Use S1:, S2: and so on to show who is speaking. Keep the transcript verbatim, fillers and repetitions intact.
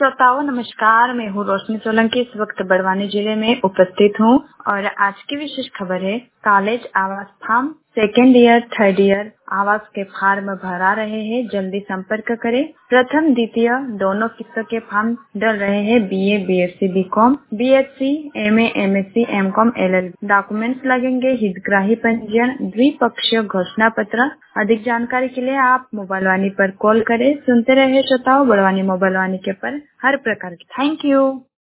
S1: श्रोताओं नमस्कार, मैं हूँ रोशनी सोलंकी। इस वक्त बड़वानी जिले में उपस्थित हूँ और आज की विशेष खबर है कॉलेज आवास form second year third year आवास के फॉर्म भरा रहे हैं, जल्दी संपर्क करें। प्रथम द्वितीय दोनों किस्तों के फॉर्म डल रहे हैं। BA, BSc, BCom, BSc, MA, MSc, MCom, LLB. Documents लगेंगे हितग्राही पंजीयन, द्विपक्षीय घोषणा पत्र। अधिक जानकारी के लिए आप मोबाइल वाणी पर कॉल करें। सुनते रहे श्रोताओं बड़वानी मोबाइल वाणी के पर हर प्रकार की। Thank you.